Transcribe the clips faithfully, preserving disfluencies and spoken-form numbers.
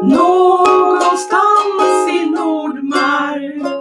Någonstans i Nordmark.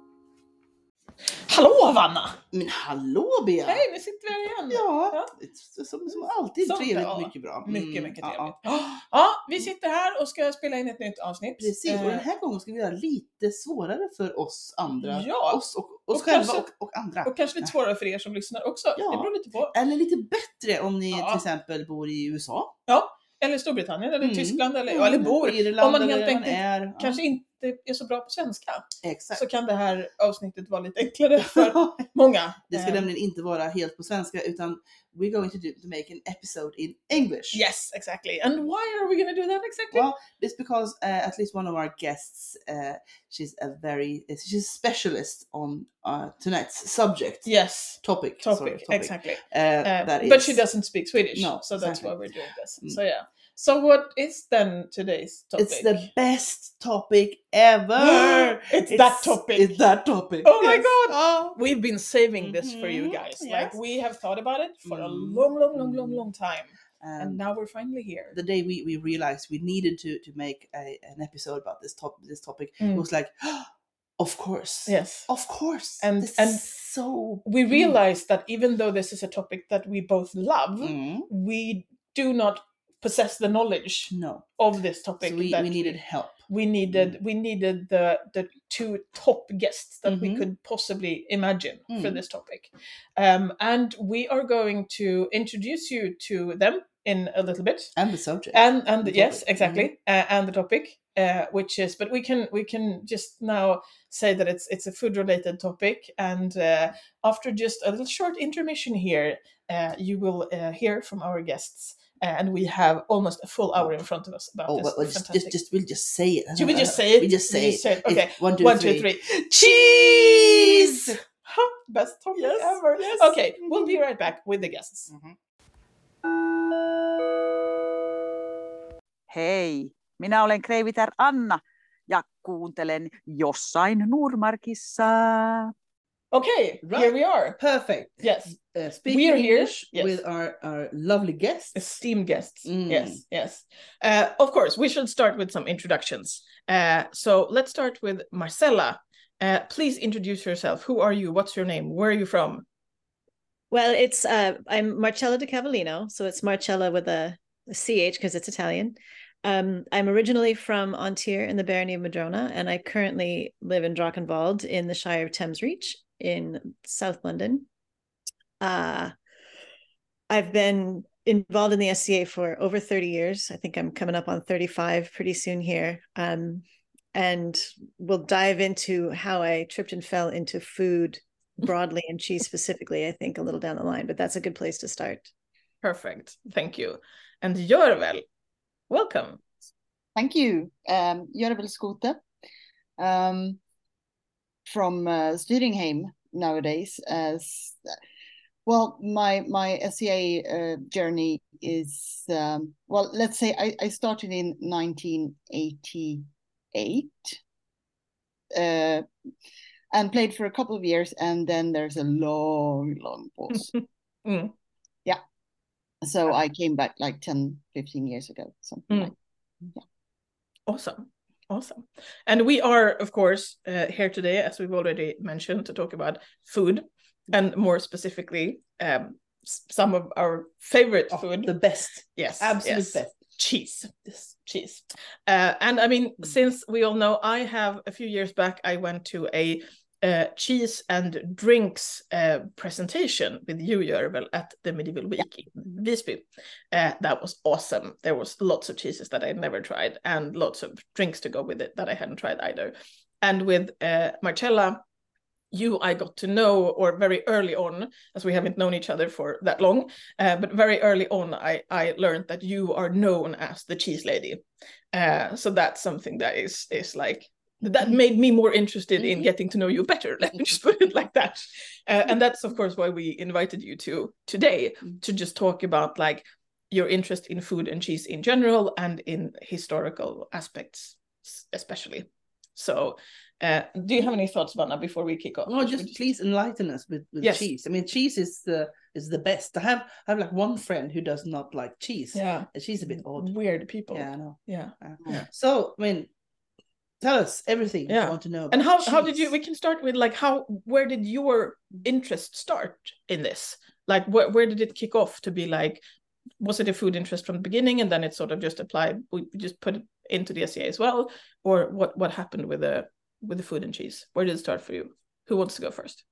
Hallå Vanna! Men hallå Bea! Hej, nu sitter vi här igen. Ja, Ja. som, som alltid Som trevligt, ja. mycket bra. Mycket, Mm, mycket ja, trevligt. ja. Ja, vi sitter här och ska spela in ett nytt avsnitt. Precis, och den här gången ska vi göra lite svårare för oss andra. Ja. Oss och oss Och själva kanske- och, och andra. Och kanske lite svårare för er som lyssnar också. Ja. Det beror lite på. Eller lite bättre om ni Ja. till exempel bor i U S A. Ja, eller Storbritannien eller Mm. Tyskland eller, Mm, eller bor. på Irland, Om man eller helt där man enkelt är. Ja. kanske inte är så bra på svenska. Exakt. Så kan det här avsnittet vara lite enklare för många. Det ska Eh, nämligen inte vara helt på svenska, utan we're going to, do, to make an episode in English. Yes, exactly. And why are we going to do that exactly? Well, it's because uh, at least one of our guests, uh, she's a very, she's a specialist on uh, tonight's subject, Yes. topic, Topic, sorry, topic. exactly. Uh, Uh, that but is- she doesn't speak Swedish, No, so that's exactly. why we're doing this. Mm. So yeah. So what is then today's topic? It's the best topic ever. It's that topic. It's that topic. Oh my Yes. God. Oh. We've been saving this for you Mhm, guys. yes. Like we have thought about it for a Mm. long, long, long, long, long time, Um, and now we're finally here. the day we, we realized we needed to to make a, an episode about this top this topic, Mm. it was like, of course, Yes. of course, And- this and is so. We realized that even though this is a topic that we both love, Mm. we do not possess the knowledge No, of this topic. so we, that we needed help. we needed we needed the the two top guests that we Mhm. could possibly imagine for Mm. this topic, um, and we are going to introduce you to them in a little bit, And the subject. and and The yes, topic. exactly, uh, and the topic, uh, which is, but we can we can just now say that it's it's a food related topic, and uh, after just a little short intermission here, uh, you will uh, hear from our guests. Uh, and we have almost a full hour in front of us about Oh, this. well, well, just, fantastic. just, just, we'll just say it. Should we just say it? We just say We it. just say it. Okay. It's one, two, One, three. two, three. Cheese! Huh, best topic Yes, ever. yes. Okay, we'll be right back with the guests. Mhm. Hei, minä olen Kreivitär Anna ja kuuntelen jossain Nurmarkissa. Okay, Right. here we are. Perfect. Yes, Uh, speaking We are here, English yes. with our, our lovely guests. esteemed guests. Mm. Yes, yes. Uh, of course, we should start with some introductions. Uh, so let's start with Marcella. Uh, please introduce yourself. Who are you? What's your name? Where are you from? Well, it's uh, I'm Marcella de Cavallino, so it's Marcella with a, a C H because it's Italian. Um, I'm originally from Antir in the Barony of Madrona, and I currently live in Drachenwald in the Shire of Thames Reach in South London. Uh, I've been involved in the S C A for over thirty years. I think I'm coming up on thirty-five pretty soon here. Um, and we'll dive into how I tripped and fell into food broadly and cheese specifically, I think, a little down the line, but that's a good place to start. Perfect. Thank you. And Jorvel, welcome. Thank you. Um, Jorvel Skote, um, from uh, Styringheim nowadays. As well, my my S C A uh, journey is um, well. Let's say I, I started in nineteen eighty-eight, uh, and played for a couple of years, and then there's a long, long pause. Mm. So I came back like ten, fifteen years ago, something Mm. like. Yeah. Awesome. Awesome. And we are, of course, uh, here today, as we've already mentioned, to talk about food, and more specifically, um, s- some of our favorite Oh, food. the best. Yes, Absolute yes. best. Cheese. Yes, cheese. Uh, and I mean, Mm. since we all know, I have a few years back, I went to a uh, cheese and drinks uh, presentation with you, Jorvel, at the Medieval Week in Visby. Uh, that was awesome. There was lots of cheeses that I never tried, and lots of drinks to go with it that I hadn't tried either. And with uh, Marcella, you I got to know, or very early on, as we haven't known each other for that long, uh, but very early on, I, I learned that you are known as the cheese lady. Uh, so that's something that is is like, that made me more interested in getting to know you better. Let me just put it like that. Uh, and that's, of course, why we invited you to today, to just talk about like your interest in food and cheese in general, and in historical aspects especially. So uh, do you have any thoughts, Vanna, before we kick off? Oh, just please enlighten us with, with Yes. cheese. I mean, cheese is the is the best. I have I have like one friend who does not like cheese. Yeah. And she's a bit odd. Weird people. Yeah, I know. Yeah. Uh, Yeah. So, I mean, tell us everything Yeah. you want to know about And how, cheese. how did you, we can start with like how, where did your interest start in this? Like where, where did it kick off to be like, was it a food interest from the beginning and then it sort of just applied, we just put it into the S C A as well? Or what, what happened with the, with the food and cheese? Where did it start for you? Who wants to go first?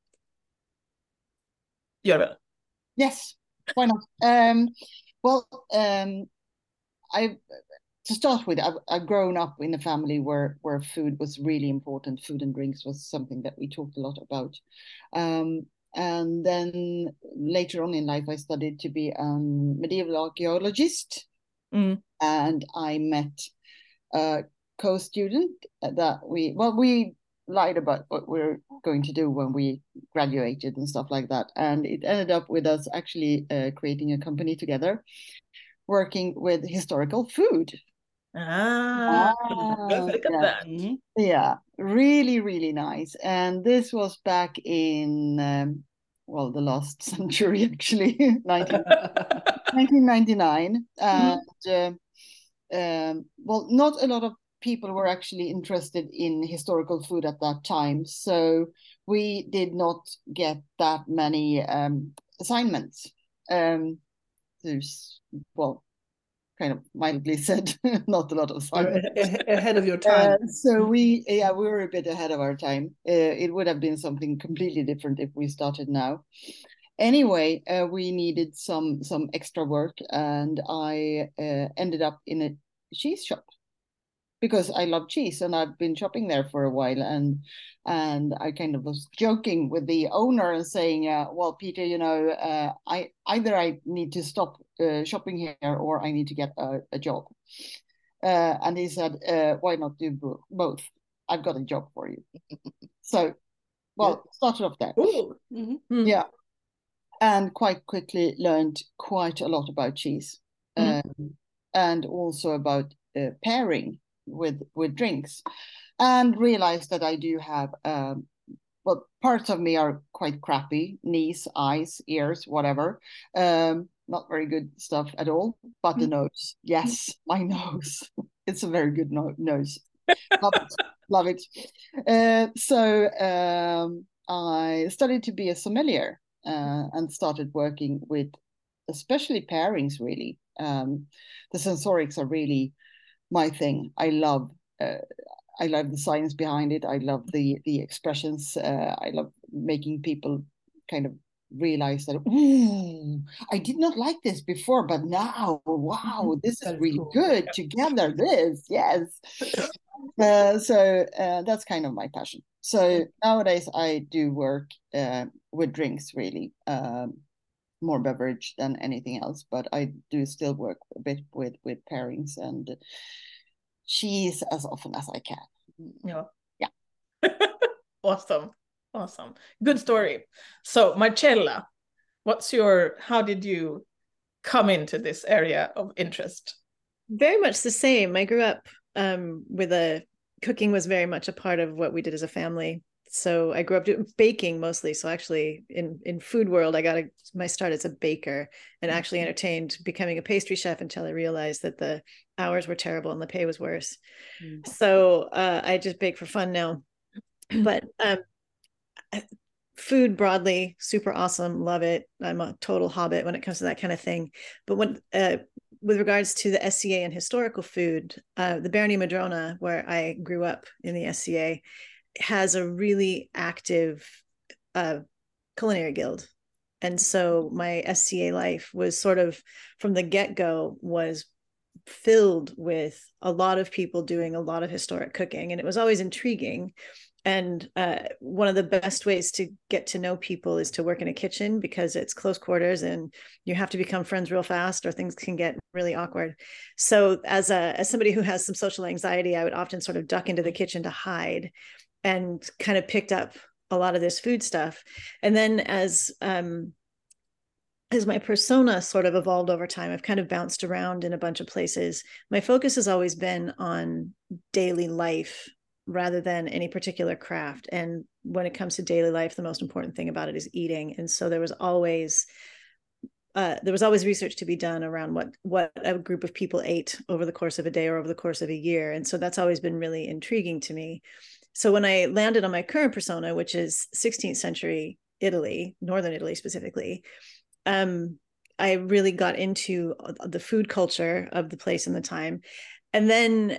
Görvel. Yes, why not? Um, well, um, I to start with, I've, I've grown up in a family where where food was really important. Food and drinks was something that we talked a lot about. Um, and then later on in life, I studied to be a medieval archaeologist, Mm. and I met a co-student that we well we lied about what we we're going to do when we graduated and stuff like that, and it ended up with us actually uh, creating a company together, working with historical food. Ah, Ah, look at yeah. that. Mhm. Yeah, really, really nice. And this was back in, um, well, the last century, actually, nineteen, nineteen ninety-nine. And, uh, um, well, not a lot of people were actually interested in historical food at that time. So we did not get that many um, assignments. Um, there's, well, kind of mildly said, not a lot of You're assignments. a- a- ahead of your time. Uh, so we, yeah, we were a bit ahead of our time. Uh, it would have been something completely different if we started now. Anyway, uh, we needed some some extra work, and I uh, ended up in a cheese shop because I love cheese, and I've been shopping there for a while. And and I kind of was joking with the owner and saying, uh, "Well, Peter, you know, uh, I either I need to stop uh, shopping here, or I need to get a, a job." Uh, and he said, uh, "Why not do bo- both? I've got a job for you." So, well, started off there. Ooh. Mhm. Mm. Yeah. And quite quickly learned quite a lot about cheese, Mhm. um, and also about uh, pairing with with drinks, and realized that I do have, um, well, parts of me are quite crappy, knees, eyes, ears, whatever. Um, not very good stuff at all. But the nose, yes, my nose. It's a very good no- nose. Love it. Love it. Uh, so um, I studied to be a sommelier, uh, and started working with especially pairings, really. Um, the sensorics are really my thing. I love uh, I love the science behind it. I love the the expressions. Uh, I love making people kind of realize that, ooh, I did not like this before, but now, wow, this is That is really cool. good. Together, this, yes. Uh, so uh, that's kind of my passion. So nowadays I do work uh, with drinks, really, um, more beverage than anything else. But I do still work a bit with with pairings and cheese as often as I can. Yeah. Yeah. Awesome. Awesome. Good story. So, Marcella, what's your, how did you come into this area of interest? Very much the same. I grew up um, with a cooking was very much a part of what we did as a family. So I grew up doing baking mostly. So actually, in in food world, I got a, my start as a baker, and actually entertained becoming a pastry chef until I realized that the hours were terrible and the pay was worse. Mm. So uh, I just bake for fun now. But um, food broadly, super awesome, love it. I'm a total hobbit when it comes to that kind of thing. But when uh, with regards to the S C A and historical food, uh, the Barony Madrona, where I grew up in the S C A, has a really active uh, culinary guild. And so my S C A life was sort of from the get-go was filled with a lot of people doing a lot of historic cooking. And it was always intriguing. And uh, one of the best ways to get to know people is to work in a kitchen, because it's close quarters and you have to become friends real fast or things can get really awkward. So as a as somebody who has some social anxiety, I would often sort of duck into the kitchen to hide, and kind of picked up a lot of this food stuff. And then as um, as my persona sort of evolved over time, I've kind of bounced around in a bunch of places. My focus has always been on daily life rather than any particular craft. And when it comes to daily life, the most important thing about it is eating. And so there was always uh, there was always research to be done around what what a group of people ate over the course of a day or over the course of a year. And so that's always been really intriguing to me. So when I landed on my current persona, which is sixteenth century Italy, Northern Italy specifically, um, I really got into the food culture of the place and the time. And then,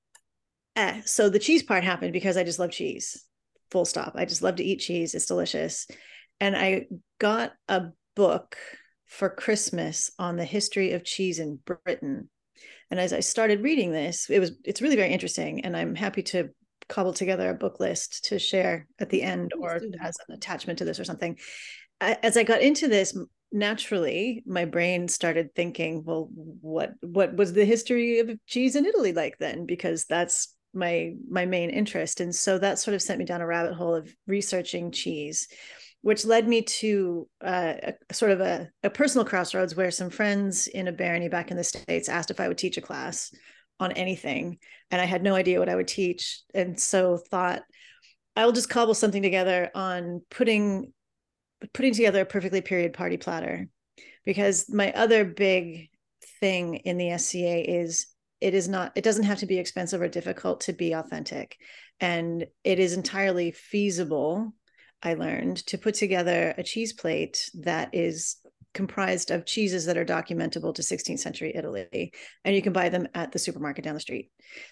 eh, so the cheese part happened because I just love cheese, full stop. I just love to eat cheese. It's delicious. And I got a book for Christmas on the history of cheese in Britain. And as I started reading this, it was, it's really very interesting. And I'm happy to cobble together a book list to share at the end or as an attachment to this or something. As I got into this, naturally, my brain started thinking, well, what what was the history of cheese in Italy like then? Because that's my my main interest. And so that sort of sent me down a rabbit hole of researching cheese, which led me to uh, a, sort of a, a personal crossroads where some friends in a barony back in the States asked if I would teach a class on anything. And I had no idea what I would teach. And so thought, I'll just cobble something together on putting putting together a perfectly period party platter, because my other big thing in the S C A is it is not, it doesn't have to be expensive or difficult to be authentic. And it is entirely feasible, I learned, to put together a cheese plate that is comprised of cheeses that are documentable to sixteenth century Italy, and you can buy them at the supermarket down the street.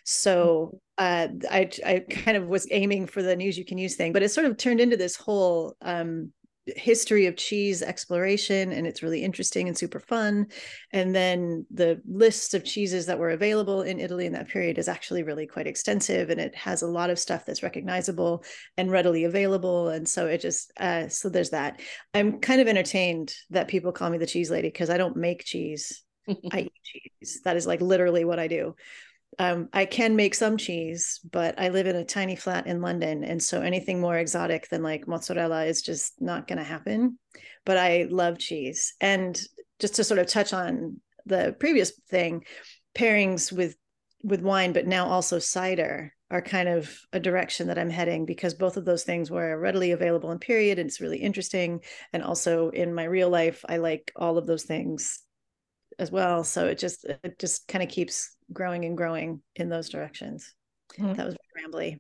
So uh, I, I kind of was aiming for the news you can use thing, but it sort of turned into this whole um, history of cheese exploration, and it's really interesting and super fun. And then the list of cheeses that were available in Italy in that period is actually really quite extensive, and it has a lot of stuff that's recognizable and readily available. And so it just uh, so there's that. I'm kind of entertained that people call me the cheese lady because I don't make cheese. I eat cheese. That is like literally what I do. Um, I can make some cheese, but I live in a tiny flat in London. And so anything more exotic than like mozzarella is just not going to happen. But I love cheese. And just to sort of touch on the previous thing, pairings with, with wine, but now also cider are kind of a direction that I'm heading, because both of those things were readily available in period. And it's really interesting. And also in my real life, I like all of those things as well. So it just, it just kind of keeps growing and growing in those directions. Mm-hmm. That was very rambly.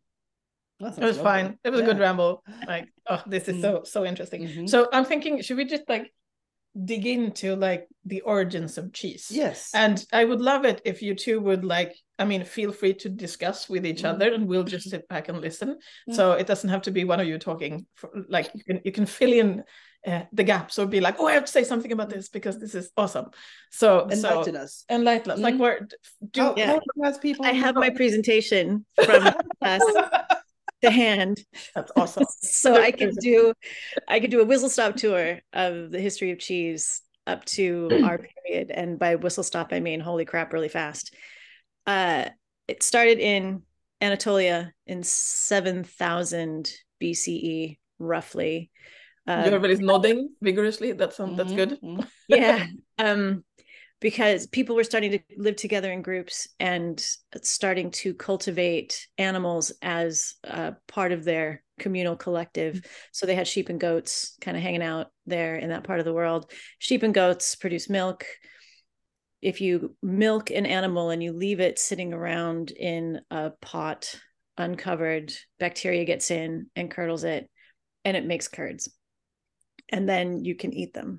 It was lovely. Fine. It was yeah. a good ramble. Like, oh, this is mm-hmm. so, so interesting. Mm-hmm. So I'm thinking, should we just like dig into like the origins of cheese? Yes. And I would love it if you two would like, I mean, feel free to discuss with each mm-hmm. other, and we'll just sit back and listen. Mm-hmm. So it doesn't have to be one of you talking. For, like you can, you can fill in Uh, the gaps, or be like, oh, I have to say something about this because this is awesome. So enlighten so, us. Enlighten us. Mm-hmm. Like where do oh, yeah. how people? I have my presentation from class to hand. That's awesome. So I could do, I could do a whistle stop tour of the history of cheese up to our period, and by whistle stop I mean holy crap, really fast. Uh, it started in Anatolia in seven thousand B C E, roughly. Um, Everybody's nodding vigorously. That's um, that's good. Yeah, um, because people were starting to live together in groups and starting to cultivate animals as uh, part of their communal collective. Mm-hmm. So they had sheep and goats kind of hanging out there in that part of the world. Sheep and goats produce milk. If you milk an animal and you leave it sitting around in a pot uncovered, bacteria gets in and curdles it, and it makes curds. And then you can eat them.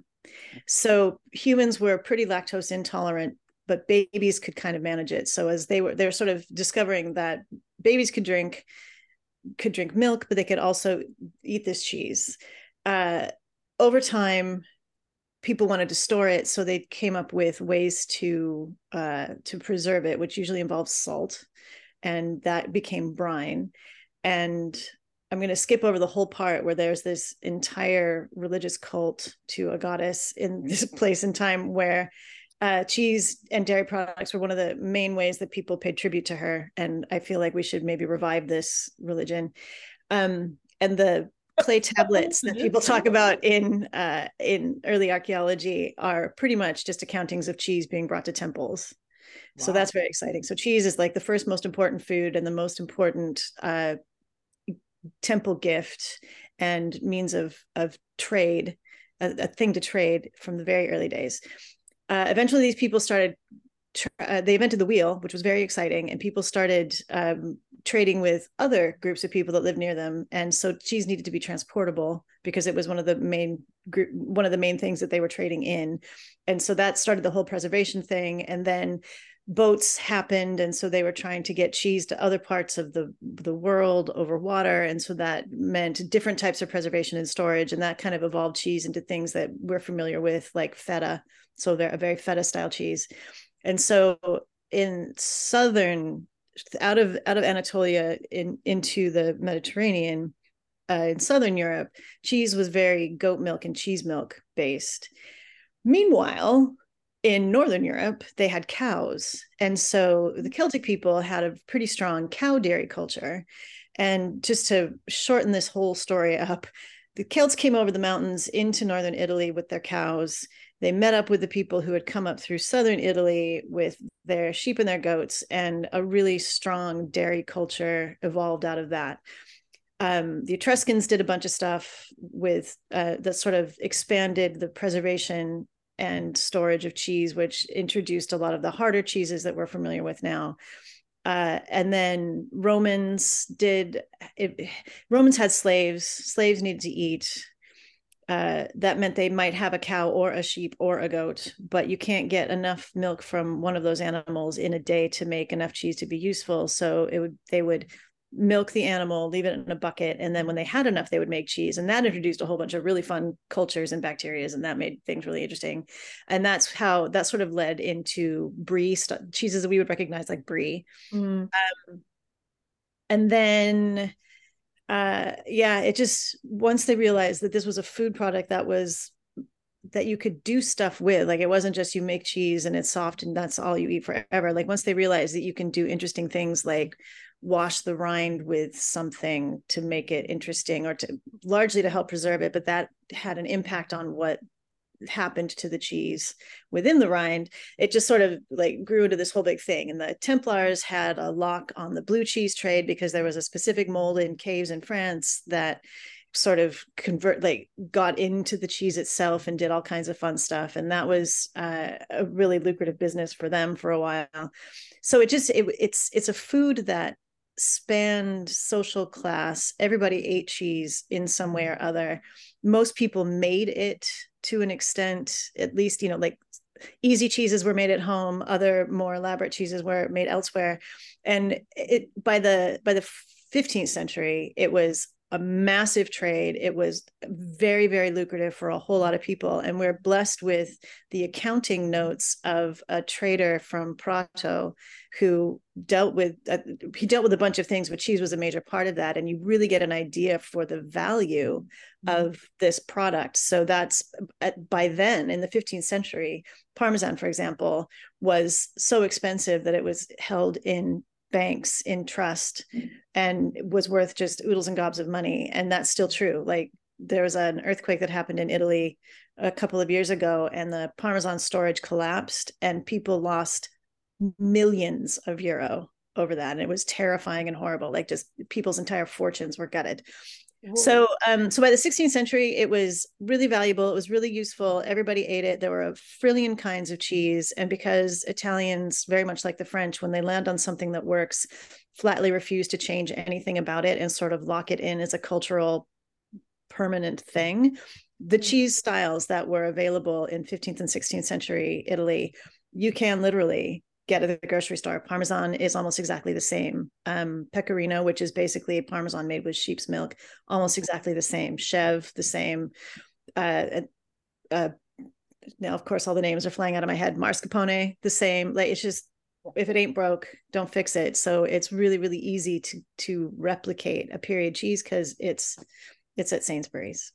So humans were pretty lactose intolerant, but babies could kind of manage it. So as they were, they were sort of discovering that babies could drink, could drink milk, but they could also eat this cheese. Uh, over time, people wanted to store it, so they came up with ways to uh, to preserve it, which usually involves salt, and that became brine. And I'm going to skip over the whole part where there's this entire religious cult to a goddess in this place and time where uh, cheese and dairy products were one of the main ways that people paid tribute to her. And I feel like we should maybe revive this religion. Um, and the clay tablets that people talk about in uh, in early archaeology are pretty much just accountings of cheese being brought to temples. Wow. So that's very exciting. So cheese is like the first most important food and the most important uh, temple gift and means of of trade a, a thing to trade from the very early days. Uh, eventually, these people started. Uh, they invented the wheel, which was very exciting, and people started um, trading with other groups of people that lived near them. And so cheese needed to be transportable because it was one of the main group, one of the main things that they were trading in. And so that started the whole preservation thing. And then boats happened, and so they were trying to get cheese to other parts of the the world over water, and so that meant different types of preservation and storage, and that kind of evolved cheese into things that we're familiar with, like feta. So they're a very feta style cheese. And so in southern, out of out of Anatolia in into the Mediterranean, uh, in southern Europe, cheese was very goat milk and cheese milk based. Meanwhile, in northern Europe, they had cows. And so the Celtic people had a pretty strong cow dairy culture. And just to shorten this whole story up, the Celts came over the mountains into northern Italy with their cows. They met up with the people who had come up through southern Italy with their sheep and their goats, and a really strong dairy culture evolved out of that. Um, the Etruscans did a bunch of stuff with uh, that sort of expanded the preservation and storage of cheese, which introduced a lot of the harder cheeses that we're familiar with now. Uh, and then Romans did, it, Romans had slaves, slaves needed to eat. Uh, that meant they might have a cow or a sheep or a goat, but you can't get enough milk from one of those animals in a day to make enough cheese to be useful. So it would, they would milk the animal, leave it in a bucket, and then when they had enough, they would make cheese. And that introduced a whole bunch of really fun cultures and bacteria, and that made things really interesting. And that's how that sort of led into brie st- cheeses that we would recognize, like brie. Mm. Um, and then, uh, yeah, it just, once they realized that this was a food product that was that you could do stuff with, like it wasn't just you make cheese and it's soft and that's all you eat forever. Like once they realized that you can do interesting things like wash the rind with something to make it interesting, or to largely to help preserve it, but that had an impact on what happened to the cheese within the rind. It just sort of like grew into this whole big thing. And the Templars had a lock on the blue cheese trade because there was a specific mold in caves in France that sort of convert, like got into the cheese itself and did all kinds of fun stuff. And that was uh, a really lucrative business for them for a while. So it just, it, it's, it's a food that spanned social class. Everybody ate cheese in some way or other. Most people made it to an extent, at least, you know, like easy cheeses were made at home, other more elaborate cheeses were made elsewhere. And it, by the, by the fifteenth century, it was a massive trade. It was very, very lucrative for a whole lot of people. And we're blessed with the accounting notes of a trader from Prato who dealt with, uh, he dealt with a bunch of things, but cheese was a major part of that. And you really get an idea for the value mm-hmm. of this product. So that's, at, by then in the fifteenth century, Parmesan, for example, was so expensive that it was held in banks in trust and was worth just oodles and gobs of money. And that's still true. Like there was an earthquake that happened in Italy a couple of years ago, and the Parmesan storage collapsed and people lost millions of euro over that. And it was terrifying and horrible. Like just people's entire fortunes were gutted. Whoa. So, um, so by the sixteenth century, it was really valuable. It was really useful. Everybody ate it. There were a trillion kinds of cheese. And because Italians, very much like the French, when they land on something that works, flatly refuse to change anything about it and sort of lock it in as a cultural permanent thing. The cheese styles that were available in fifteenth and sixteenth century Italy, you can literally get at the grocery store. Parmesan is almost exactly the same. Um, Pecorino, which is basically Parmesan made with sheep's milk, almost exactly the same. Chev, the same. Uh, uh, now, of course, all the names are flying out of my head. Mascarpone, the same. Like it's just, if it ain't broke, don't fix it. So it's really, really easy to to replicate a period cheese because it's it's at Sainsbury's.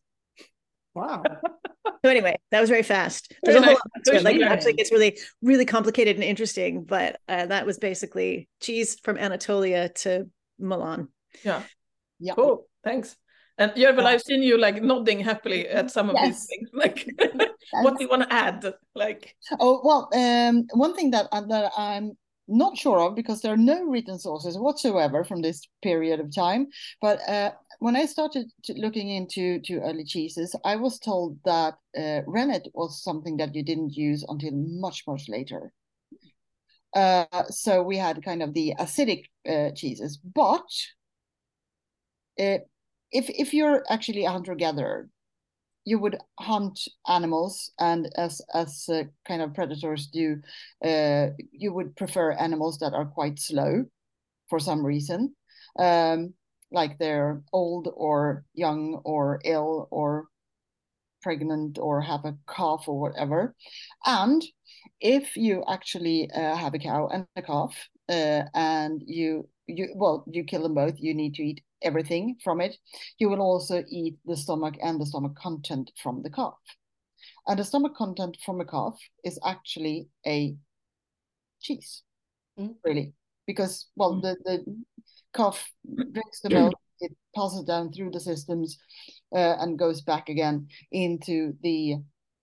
Wow. So anyway, that was very fast. There's a whole lot to it. Like it actually gets really, really complicated and interesting, but uh, that was basically cheese from Anatolia to Milan. Yeah. Yeah. Cool. Thanks. And Järvel, I've seen you like nodding happily at some of yes. these things. Like, what do you want to add? Like, oh well, um, one thing that uh, that I'm not sure of, because there are no written sources whatsoever from this period of time, but uh, when I started to looking into to early cheeses, I was told that uh, rennet was something that you didn't use until much much later. Uh, so we had kind of the acidic uh, cheeses, but uh, if if you're actually a hunter gatherer, you would hunt animals, and as as uh, kind of predators do, uh, you would prefer animals that are quite slow for some reason, um, like they're old or young or ill or pregnant or have a calf or whatever. And if you actually uh, have a cow and a calf, uh, and you you well you kill them both, you need to eat everything from it. You will also eat the stomach and the stomach content from the calf. And the stomach content from a calf is actually a cheese, mm. really, because well mm. the the calf drinks the milk, it passes down through the systems, uh, and goes back again into the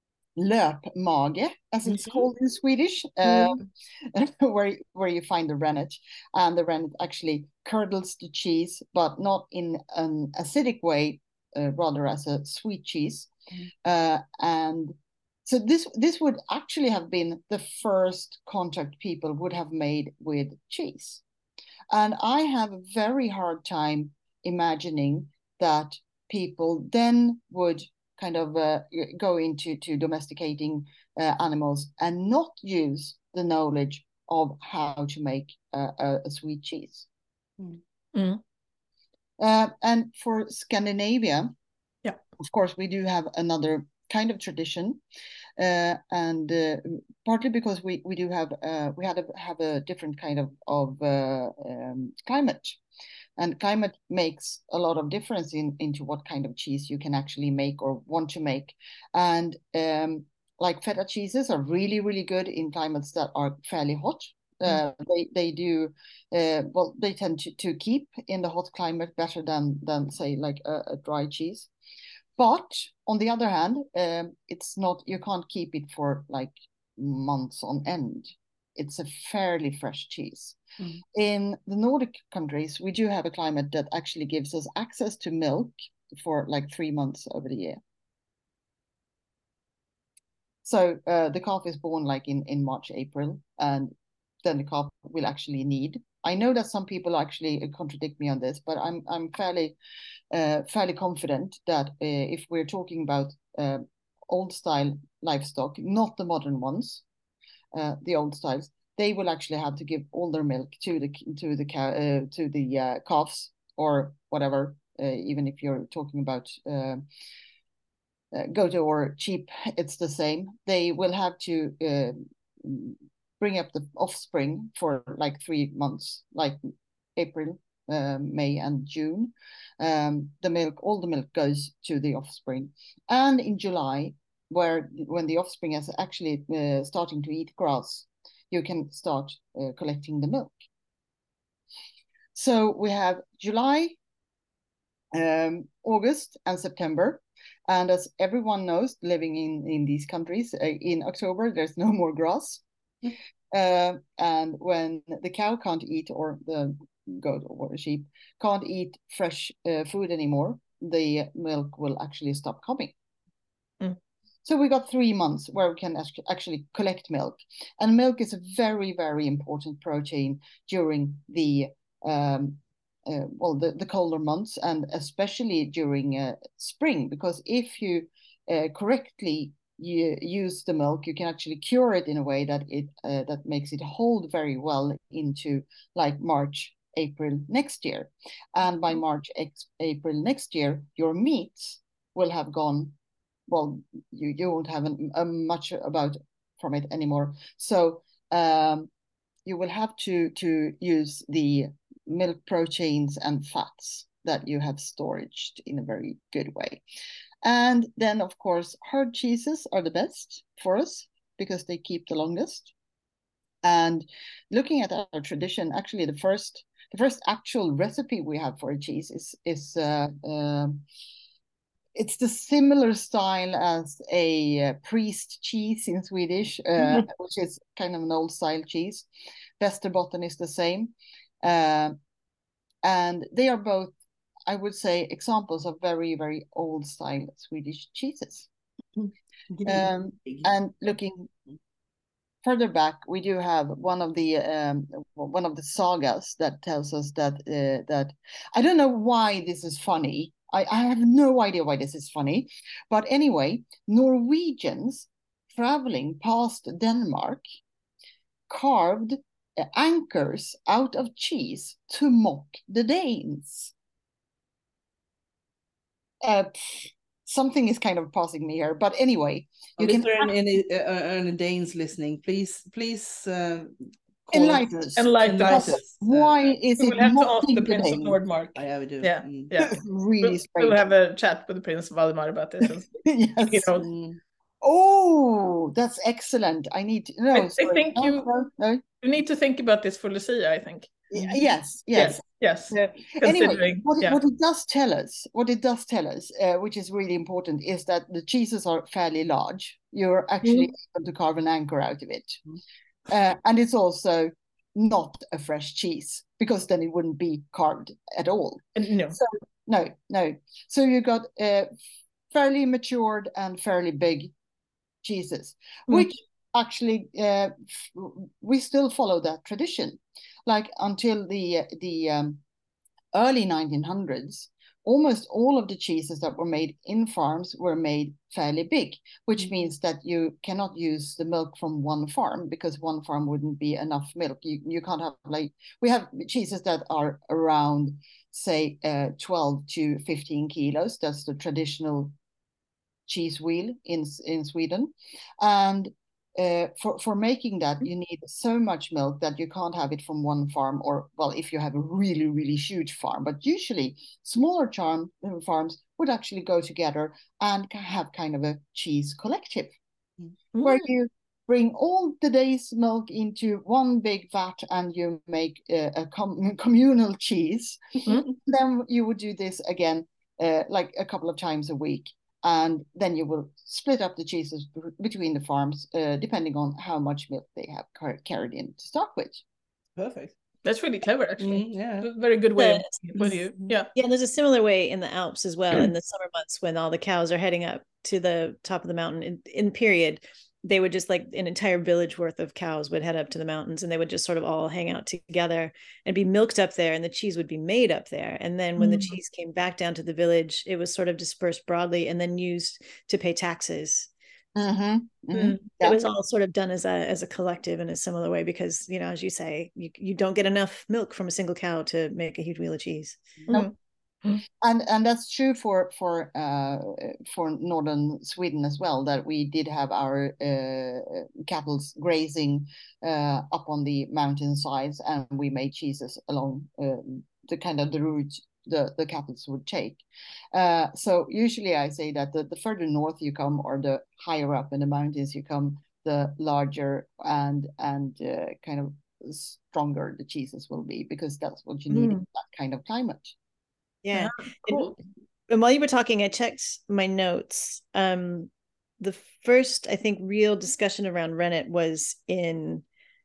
löpmage, as it's mm-hmm. called in Swedish, uh, mm. where where you find the rennet, and the rennet actually curdles the cheese, but not in an acidic way, uh, rather as a sweet cheese, mm. uh, and so this this would actually have been the first contact people would have made with cheese. And I have a very hard time imagining that people then would kind of uh, go into to domesticating uh, animals and not use the knowledge of how to make uh, a, a sweet cheese. Mm. Mm. Uh, and for Scandinavia, yeah, of course, we do have another kind of tradition, uh, and uh, partly because we we do have uh, we had a, have a different kind of of uh, um, climate, and climate makes a lot of difference in into what kind of cheese you can actually make or want to make, and um, like feta cheeses are really really good in climates that are fairly hot. Uh, mm. They they do uh, well. They tend to, to keep in the hot climate better than than say like a, a dry cheese. But on the other hand, um, it's not, you can't keep it for like months on end. It's a fairly fresh cheese. Mm. In the Nordic countries, we do have a climate that actually gives us access to milk for like three months over the year. So uh, the calf is born like in, in March, April, and then the calf will actually need. I know that some people actually contradict me on this, but I'm I'm fairly uh, fairly confident that uh, if we're talking about uh, old style livestock, not the modern ones, uh, the old styles, they will actually have to give all their milk to the to the uh, to the uh, calves or whatever. Uh, even if you're talking about uh, uh, goat or sheep, it's the same. They will have to uh, bring up the offspring for like three months, like April, uh, May, and June. Um, the milk, all the milk goes to the offspring, and in July, where when the offspring is actually uh, starting to eat grass, you can start uh, collecting the milk. So we have July, um, August, and September. And as everyone knows, living in, in these countries, uh, in October, there's no more grass. Mm. Uh, and when the cow can't eat, or the goat or the sheep can't eat fresh uh, food anymore, the milk will actually stop coming. Mm. So we got three months where we can actually collect milk. And milk is a very, very important protein during the um, uh, well, the, the colder months, and especially during uh, spring, because if you uh, correctly you use the milk, you can actually cure it in a way that it uh, that makes it hold very well into like March, April next year. And by March, April next year, your meats will have gone, well, you, you won't have an, uh, much about from it anymore. So um, you will have to, to use the milk proteins and fats that you have stored in a very good way. And then, of course, hard cheeses are the best for us because they keep the longest. And looking at our tradition, actually, the first the first actual recipe we have for a cheese is is uh, uh, it's the similar style as a uh, priest cheese in Swedish, uh, mm-hmm. which is kind of an old style cheese. Västerbotten is the same, uh, and they are both I would say, examples of very, very old style Swedish cheeses. Um, and looking further back, we do have one of the um, one of the sagas that tells us that uh, that I don't know why this is funny. I, I have no idea why this is funny, but anyway, Norwegians traveling past Denmark carved uh, anchors out of cheese to mock the Danes. Uh, something is kind of pausing me here, but anyway, you if can there are any, uh, any Danes listening, please, please uh, enlighten us. Enlighten us. us. Why is We it will have to ask mocking the the Prince of Danes? Nordmark. I would do. Yeah, Mm. yeah. Really We'll, strange. we'll have a chat with the Prince of Valdemar about this. And Yes. you know, Mm. Oh, that's excellent. I need to no. I, I sorry. think no, you no, no. you need to think about this for Lucia. I think. Y- Yes, yes. Yes. Uh, anyway, Considering, what it, yeah. what it does tell us, what it does tell us, uh, which is really important, is that the cheeses are fairly large. You're actually able to carve an anchor out of it, uh, and it's also not a fresh cheese because then it wouldn't be carved at all. No. So no, no. So you got uh, fairly matured and fairly big cheeses, Mm. which actually uh, we still follow that tradition. Like until the the um, early nineteen hundreds, almost all of the cheeses that were made in farms were made fairly big, which means that you cannot use the milk from one farm because one farm wouldn't be enough milk. You you can't have like we have cheeses that are around say uh, twelve to fifteen kilos. That's the traditional cheese wheel in in Sweden, and uh, for for making that you need so much milk that you can't have it from one farm, or well, if you have a really really huge farm. But usually smaller charm, uh, farms would actually go together and have kind of a cheese collective, Mm. where you bring all the day's milk into one big vat and you make uh, a com communal cheese. Mm. Then you would do this again uh, like a couple of times a week. And then you will split up the cheeses between the farms, uh, depending on how much milk they have car carried in to start with. Perfect. That's really clever, actually. Mm, yeah. A very good way The- of doing it with you. Yeah. Yeah, there's a similar way in the Alps as well. In the summer months when all the cows are heading up to the top of the mountain in, in period, they would just like an entire village worth of cows would head up to the mountains and they would just sort of all hang out together and be milked up there, and the cheese would be made up there. And then when Mm. the cheese came back down to the village, it was sort of dispersed broadly and then used to pay taxes. Mm-hmm. Mm-hmm. Mm. Yeah. It was all sort of done as a as a collective in a similar way because, you know, as you say, you, you don't get enough milk from a single cow to make a huge wheel of cheese. Mm. And and that's true for for uh, for northern Sweden as well. That we did have our uh, cattle grazing uh, up on the mountainsides, and we made cheeses along uh, the kind of the route the the cattle would take. Uh, so usually I say that the, the further north you come, or the higher up in the mountains you come, the larger and and uh, kind of stronger the cheeses will be, because that's what you need Mm. in that kind of climate. Yeah. Cool. And, and while you were talking, I checked my notes. Um, the first, I think, real discussion around rennet was in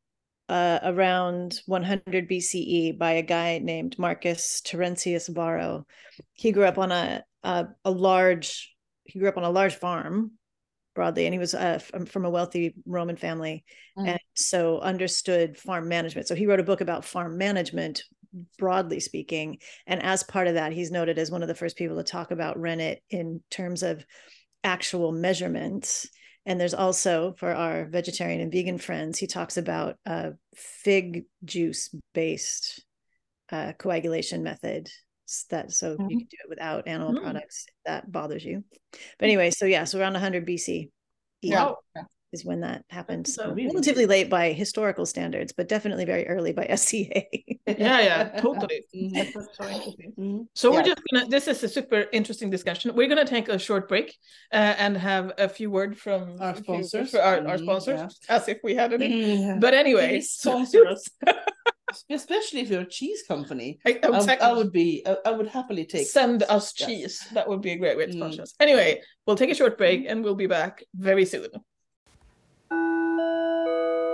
uh, around one hundred B C E by a guy named Marcus Terentius Varro. He grew up on a, a a large he grew up on a large farm, broadly, and he was uh, from, from a wealthy Roman family, Mm. and so understood farm management. So he wrote a book about farm management, broadly speaking, and as part of that, he's noted as one of the first people to talk about rennet in terms of actual measurements. And there's also, for our vegetarian and vegan friends, he talks about a fig juice based uh, coagulation method. That so Mhm. you can do it without animal Mm. products if that bothers you. But anyway, so yeah, so around one hundred B C Yeah. Wow. is when that happened. That's, So uh, really relatively late by historical standards, but definitely very early by S C A. Yeah, yeah, totally. Mhm. That's that's so interesting. Mhm. So we're Yeah. just gonna, this is a super interesting discussion. We're gonna take a short break uh, and have a few word from Our a few- sponsors. for our, our Mhm, sponsors, yeah. as if we had any. Yeah. But anyway, Please sponsor us. Especially if you're a cheese company. I, I I, would I would be, I, I would happily take. send us Yes. cheese. That would be a great way to sponsor Mm. us. Anyway, we'll take a short break and we'll be back very soon.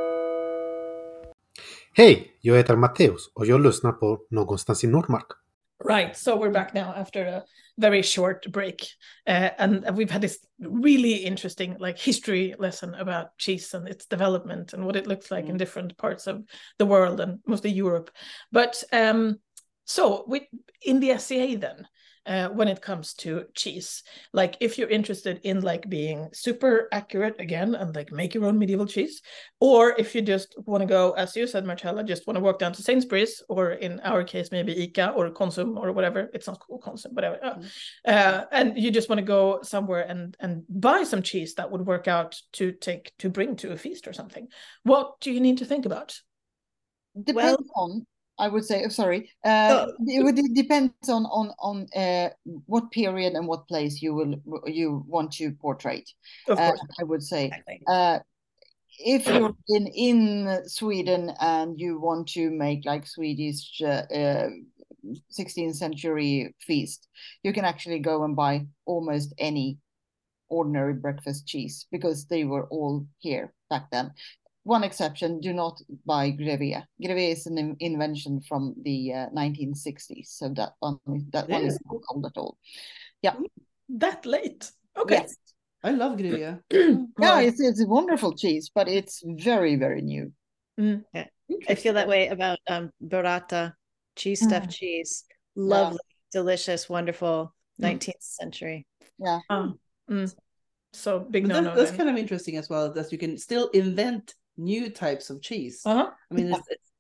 Hej, jag heter Matteus och jag lyssnar på Någonstans i Nordmark. Right, so we're back now after a very short break, uh, and we've had this really interesting like history lesson about cheese and its development and what it looks like mm. in different parts of the world and mostly Europe. But um, so with, in the S C A then, uh, when it comes to cheese, like if you're interested in like being super accurate again and like make your own medieval cheese, or if you just want to go, as you said, Marcella, just want to walk down to Sainsbury's, or in our case maybe ICA or Konsum or whatever, it's not called Konsum, but uh, mm. uh, and you just want to go somewhere and and buy some cheese that would work out to take to bring to a feast or something, what do you need to think about? Depends well, on I would say, oh, sorry, uh, oh. it would it depends on on on uh, what period and what place you will you want to portray. Of course, uh, I would say. Exactly. Uh, if you're in in Sweden and you want to make like Swedish uh, uh, sixteenth century feast, you can actually go and buy almost any ordinary breakfast cheese because they were all here back then. One exception, do not buy Gruyère. Gruyère is an invention from the uh, nineteen sixties, so that one, that one is not old at all. Yeah. That late? Okay. Yes. I love Gruyère. Yeah, it's, it's a wonderful cheese, but it's very, very new. Mm. Yeah. I feel that way about um, burrata, cheese stuffed mm. cheese. Lovely, yeah. delicious, wonderful nineteenth mm. century. Yeah. Oh. Mm. So big no, no, that, no That's then. kind of interesting as well, that you can still invent new types of cheese. Uh-huh. I mean, it's, it's,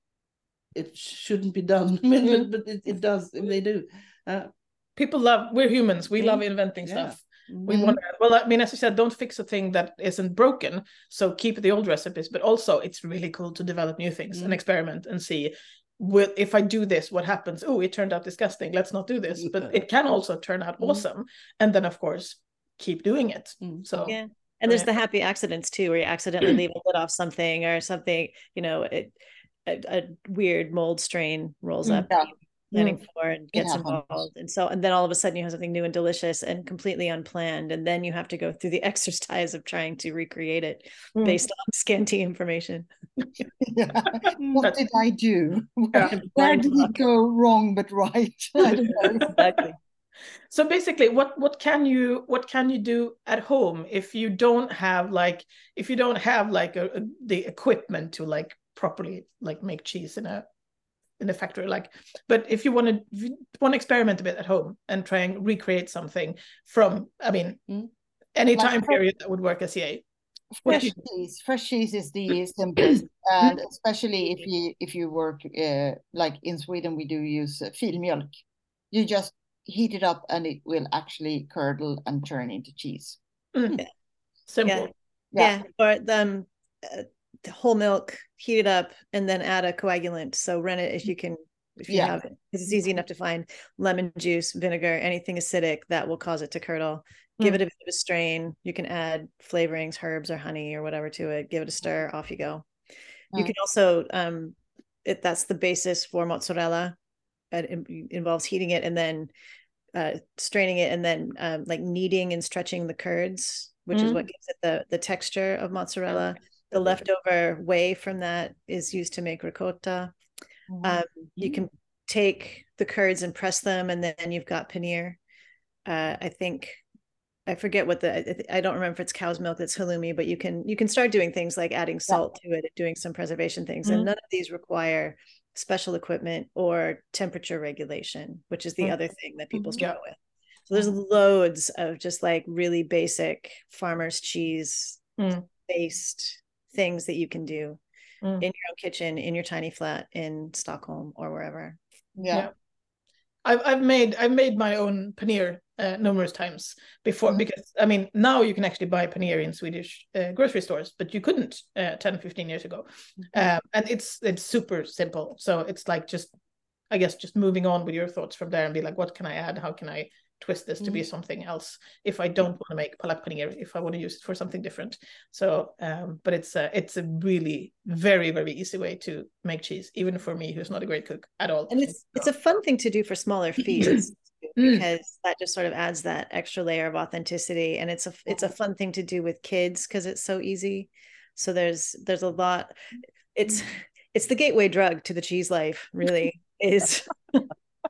it shouldn't be done, I mean, but, but it, it does, and they do. Uh, People love, we're humans, we mm. love inventing yeah. stuff. We mm. want to, well, I mean, as you said, don't fix a thing that isn't broken. So keep the old recipes, but also it's really cool to develop new things mm. and experiment and see, will, if I do this, what happens? Oh, it turned out disgusting. Let's not do this. But it can also turn out mm. awesome. And then, of course, keep doing it. Mm. So yeah. And there's yeah. the happy accidents too, where you accidentally leave a lid off something or something, you know, it, a, a weird mold strain rolls up. Yeah. Planning for and gets involved, and so and then all of a sudden you have something new and delicious and completely unplanned, and then you have to go through the exercise of trying to recreate it mm. based on scanty information. Yeah. What did I do? Yeah. Where did it go wrong but right? I don't know. Exactly. So basically, what what can you what can you do at home if you don't have like if you don't have like a, a, the equipment to like properly like make cheese in a in a factory, like, but if you want to want to experiment a bit at home and try and recreate something from, I mean, mm. any like time period that would work as S C A. Fresh cheese, fresh cheese is the simplest, and especially if you if you work uh, like in Sweden, we do use uh, filmjölk. You just heat it up, and it will actually curdle and turn into cheese. Mm. Yeah. Simple. Yeah, yeah. Or the um, uh, the whole milk, heat it up, and then add a coagulant. So run it if you can, if you yeah. have it, because it's easy enough to find. Lemon juice, vinegar, anything acidic that will cause it to curdle. Give mm. it a bit of a strain. You can add flavorings, herbs or honey or whatever to it. Give it a stir. Off you go. Mm. You can also, um, it, that's the basis for mozzarella. It involves heating it and then uh, straining it, and then um, like kneading and stretching the curds, which mm. is what gives it the the texture of mozzarella. The leftover whey from that is used to make ricotta. Mm-hmm. Um, you can take the curds and press them, and then you've got paneer. Uh, I think, I forget what the, I don't remember if it's cow's milk that's halloumi, but you can you can start doing things like adding salt yeah. to it and doing some preservation things. Mm-hmm. And none of these require special equipment or temperature regulation, which is the mm-hmm. other thing that people struggle yeah. with. So there's loads of just like really basic farmer's cheese mm. based things that you can do mm. in your own kitchen, in your tiny flat in Stockholm or wherever. Yeah, yeah. I've I've made I've made my own paneer uh, numerous times before mm. because I mean now you can actually buy paneer in Swedish uh, grocery stores, but you couldn't uh, ten, fifteen years ago. Mm-hmm. Um, and it's it's super simple. So it's like just I guess just moving on with your thoughts from there and be like, what can I add? How can I twist this to be something else if I don't want to make palak paneer, if I want to use it for something different. So um but it's a it's a really very very easy way to make cheese, even for me who's not a great cook at all. And it's it's a fun thing to do for smaller feasts because that just sort of adds that extra layer of authenticity, and it's a it's a fun thing to do with kids because it's so easy. So there's there's a lot, it's it's the gateway drug to the cheese life, really is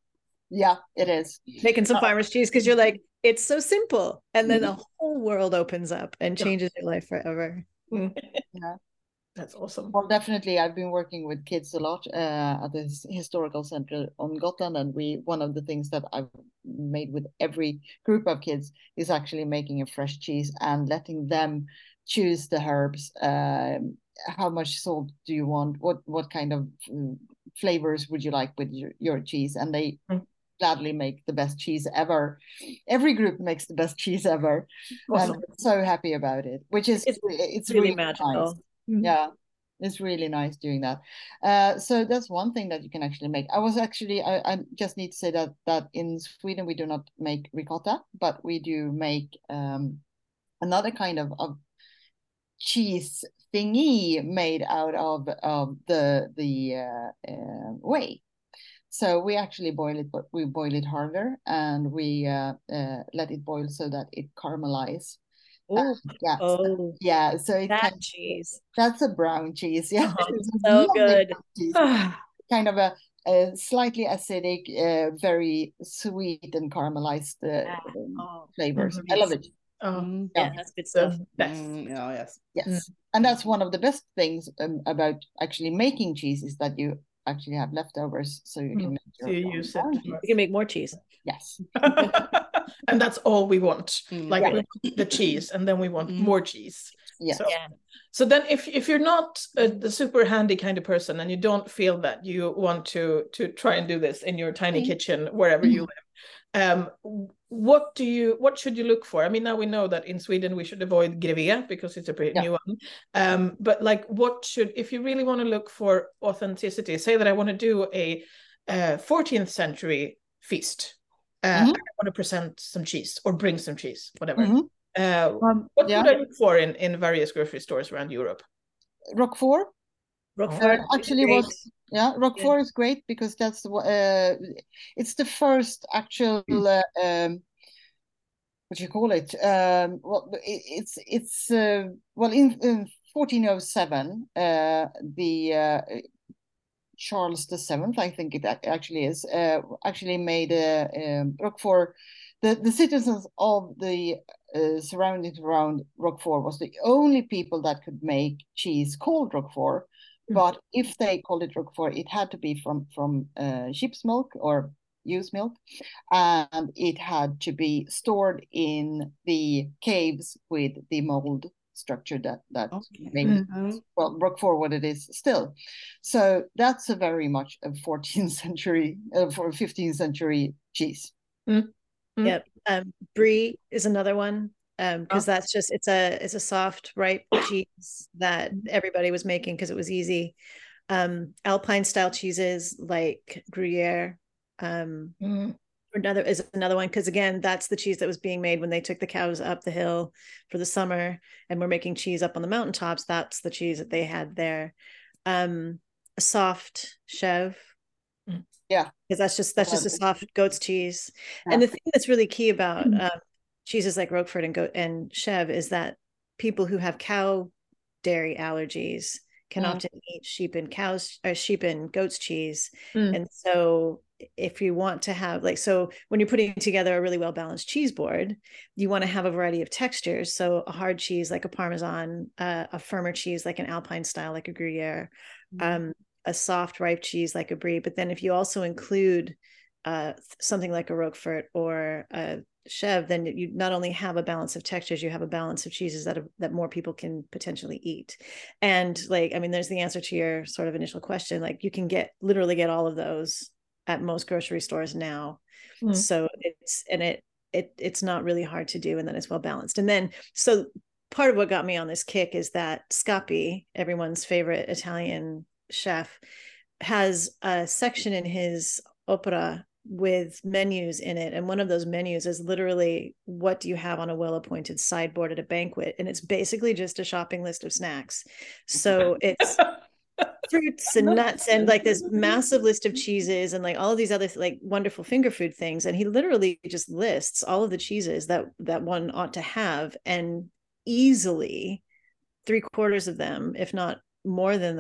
Yeah, it is. Making some farmer's cheese because you're like, it's so simple. And then the whole world opens up and changes your life forever. Mm. Yeah. That's awesome. Well, definitely, I've been working with kids a lot uh, at the historical center on Gotland, and we one of the things that I've made with every group of kids is actually making a fresh cheese and letting them choose the herbs. Um, how much salt do you want? What what kind of um, flavors would you like with your, your cheese? And they mm. gladly make the best cheese ever. Every group makes the best cheese ever, awesome. And I'm so happy about it. Which is it's, it's really, really magical. Nice. Mm-hmm. Yeah, it's really nice doing that. Uh, so that's one thing that you can actually make. I was actually, I, I just need to say that that in Sweden we do not make ricotta, but we do make um, another kind of, of cheese thingy made out of of the the uh, uh, whey. So we actually boil it, but we boil it harder, and we uh, uh, let it boil so that it caramelizes. Uh, yeah, oh, yeah. So it that kind of, cheese. That's a brown cheese. Yeah, uh-huh. So good. Kind of a, a slightly acidic, uh, very sweet and caramelized uh, ah. oh. flavors. Mm-hmm. I love it. Oh, yeah, yeah, that's good stuff. Best. Mm, oh, yes. Yes, mm. And that's one of the best things um, about actually making cheese is that you actually have leftovers, so you can mm. make your so you use it. cheese. You can make more cheese. Yes. And that's all we want. Mm. Like Yeah. we want the cheese, and then we want Mm. more cheese. Yes. So, Yeah. so then if if you're not a, the super handy kind of person, and you don't feel that you want to to try and do this in your tiny Mm. kitchen wherever Mm. you live, um, what do you what should you look for? I mean, now we know that in Sweden we should avoid grevia because it's a pretty Yeah. new one. Um, but like, what should, if you really want to look for authenticity, say that I want to do a uh, fourteenth century feast. Uh, Mhm. I want to present some cheese or bring some cheese, whatever. Mhm. Uh, Um, what yeah. would I look for in, in various grocery stores around Europe? Roquefort. Roquefort Uh, actually great. was yeah Roquefort is great because that's uh it's the first actual uh, um what do you call it um well it, it's it's uh, well in, in fourteen oh seven uh the uh Charles the Seventh, I think it actually is, uh, actually made a um, Roquefort. The the citizens of the uh, surroundings around Roquefort was the only people that could make cheese called Roquefort. Mm. But if they called it Roquefort, it had to be from from uh, sheep's milk or ewe's milk, and it had to be stored in the caves with the mold structure that that Okay. made Mm-hmm. well Roquefort what it is still. So that's a very much a fourteenth century uh, for fifteenth century cheese. Mm. Mm. Yep. Um, Brie is another one because um, oh. that's just it's a it's a soft ripe cheese that everybody was making because it was easy. Um, Alpine style cheeses like Gruyere. Um, mm. Another is another one because again that's the cheese that was being made when they took the cows up the hill for the summer and were making cheese up on the mountaintops. That's the cheese that they had there. Um, a soft chèvre. Yeah, because that's just that's just a soft goat's cheese. Yeah. And the thing that's really key about um, cheeses like Roquefort and goat and chèvre is that people who have cow dairy allergies can mm. often eat sheep and cows or sheep and goat's cheese. Mm. And so if you want to have like, so when you're putting together a really well balanced cheese board, you want to have a variety of textures. So a hard cheese like a Parmesan, uh, a firmer cheese like an Alpine style like a Gruyere, mm. um, a soft ripe cheese like a Brie. But then if you also include uh, something like a Roquefort or a chèvre, then you not only have a balance of textures, you have a balance of cheeses that that more people can potentially eat. And like, I mean, there's the answer to your sort of initial question. Like you can get literally get all of those at most grocery stores now. Mm. So it's and it it it's not really hard to do, and then it's well balanced. And then so part of what got me on this kick is that Scapi, everyone's favorite Italian chef, has a section in his opera with menus in it, and one of those menus is literally what do you have on a well-appointed sideboard at a banquet, and it's basically just a shopping list of snacks. So it's fruits and nuts and like this massive list of cheeses and like all of these other like wonderful finger food things, and he literally just lists all of the cheeses that that one ought to have, and easily three quarters of them, if not more than that,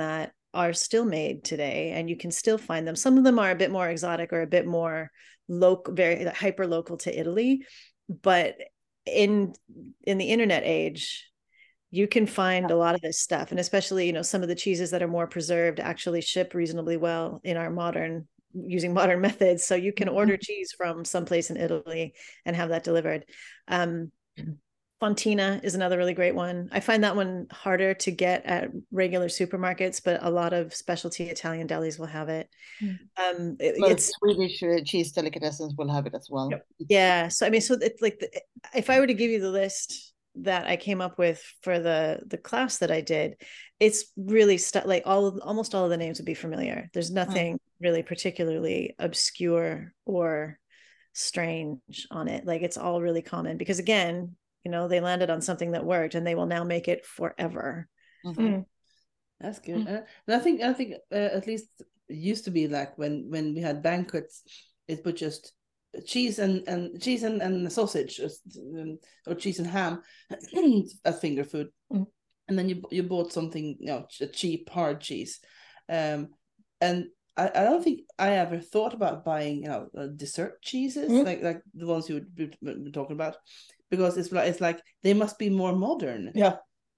are still made today, and you can still find them. Some of them are a bit more exotic or a bit more local, very hyper local to Italy, but in in the internet age, you can find a lot of this stuff, and especially, you know, some of the cheeses that are more preserved actually ship reasonably well in our modern using modern methods. So you can order cheese from someplace in Italy and have that delivered. Um, Fontina is another really great one. I find that one harder to get at regular supermarkets, but a lot of specialty Italian delis will have it. Mm. Um, it Most it's Swedish uh, cheese delicatessens will have it as well. Yep. Yeah. So, I mean, so it's like, the, if I were to give you the list that I came up with for the, the class that I did, it's really stu- like all of, almost all of the names would be familiar. There's nothing mm. really particularly obscure or strange on it. Like, it's all really common because, again, you know, they landed on something that worked, and they will now make it forever. Mm-hmm. Mm. That's good. Mm. Uh, and I think I think uh, at least it used to be like when when we had banquets, it would just cheese and and cheese and, and sausage, or, or cheese and ham as finger food, mm. and then you you bought something, you know, a cheap hard cheese, um, and I, I don't think I ever thought about buying, you know, uh, dessert cheeses mm. like like the ones you were, were talking about. Because it's like it's like they must be more modern. Yeah.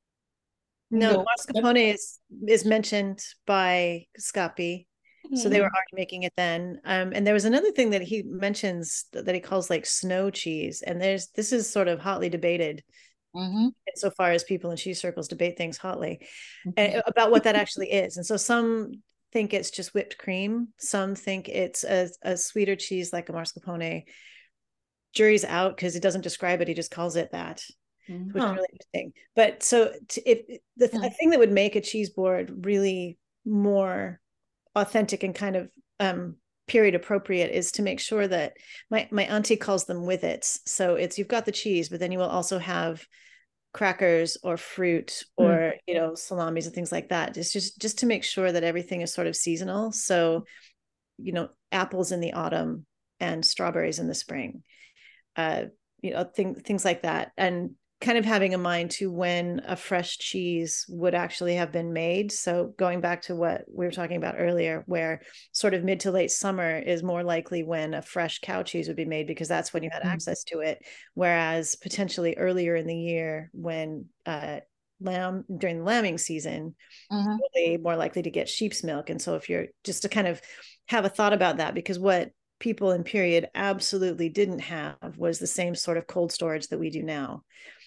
No, no. Mascarpone is is mentioned by Scapi, mm-hmm. so they were already making it then. Um, and there was another thing that he mentions that, that he calls like snow cheese, and there's this is sort of hotly debated, mm-hmm. insofar as people in cheese circles debate things hotly, mm-hmm. uh, about what that actually is. And so some think it's just whipped cream, some think it's a, a sweeter cheese like a mascarpone. Jury's out because it doesn't describe it, he just calls it that, mm-hmm. which is really interesting. But so to, if the th- mm-hmm. thing that would make a cheese board really more authentic and kind of um period appropriate is to make sure that my my auntie calls them withets. So it's, you've got the cheese, but then you will also have crackers or fruit or mm. you know, salamis and things like that. It's just just to make sure that everything is sort of seasonal. So, you know, apples in the autumn and strawberries in the spring. Uh, you know, thing, things like that, and kind of having in mind to when a fresh cheese would actually have been made. So going back to what we were talking about earlier, where sort of mid to late summer is more likely when a fresh cow cheese would be made, because that's when you had mm-hmm. access to it. Whereas potentially earlier in the year, when uh, lamb during the lambing season, mm-hmm. really more likely to get sheep's milk. And so if you're just to kind of have a thought about that, because what people in period absolutely didn't have was the same sort of cold storage that we do now.